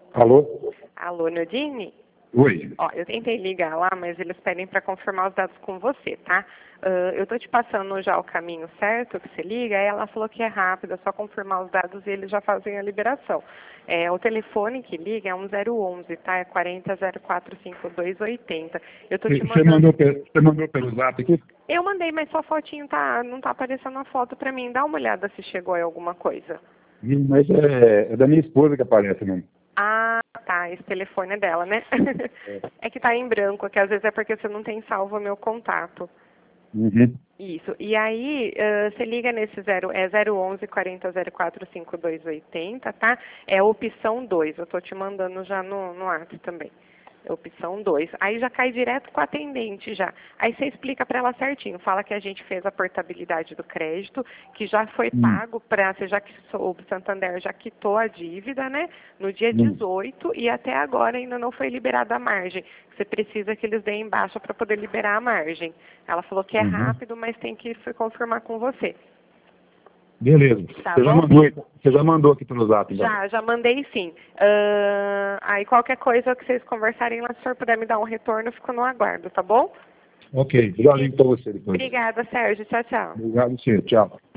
Alô? Alô, Nildine? Oi. Ó, eu tentei ligar lá, mas eles pedem para confirmar os dados com você, tá? Eu tô te passando já o caminho certo que você liga, aí ela falou que é rápido, é só confirmar os dados e eles já fazem a liberação. O telefone que liga é 1011, tá? É 40045280. Eu tô te Você mandando... mandou pelo zap aqui? Eu mandei, mas sua fotinho não tá aparecendo a foto para mim. Dá uma olhada se chegou aí alguma coisa. Mas é da minha esposa que aparece, não. Ah, tá. Esse telefone é dela, né? É que tá em branco, que às vezes é porque você não tem salvo o meu contato. Uhum. Isso. E aí, você liga nesse 011 4004 5280, tá? É a opção 2. Eu tô te mandando já no WhatsApp também. É opção 2. Aí já cai direto com a atendente já. Aí você explica para ela certinho. Fala que a gente fez a portabilidade do crédito, que já foi pago para, você já que o Santander já quitou a dívida, né? No dia 18 e até agora ainda não foi liberada a margem. Você precisa que eles deem baixa para poder liberar a margem. Ela falou que é rápido, mas tem que confirmar com você. Beleza. Tá Você bom? já mandou aqui pelo zap, então? Já mandei sim. Aí qualquer coisa que vocês conversarem lá, se o senhor puder me dar um retorno, eu fico no aguardo, tá bom? Ok. Já ligo para você depois. Obrigada, Sérgio. Tchau, tchau. Obrigado, senhor. Tchau.